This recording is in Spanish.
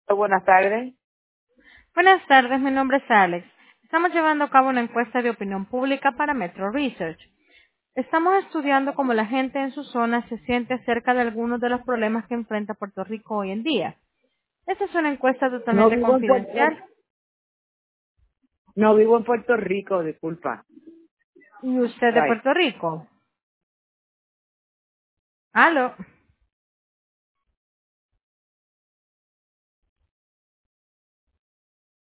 Buenas tardes. Buenas tardes, mi nombre es Alex. Estamos llevando a cabo una encuesta de opinión pública para Metro Research. Estamos estudiando cómo la gente en su zona se siente acerca de algunos de los problemas que enfrenta Puerto Rico hoy en día. Esta es una encuesta No totalmente vivo en confidencial. no vivo en Puerto Rico, disculpa. ¿Y usted de Right. Puerto Rico? ¿Aló?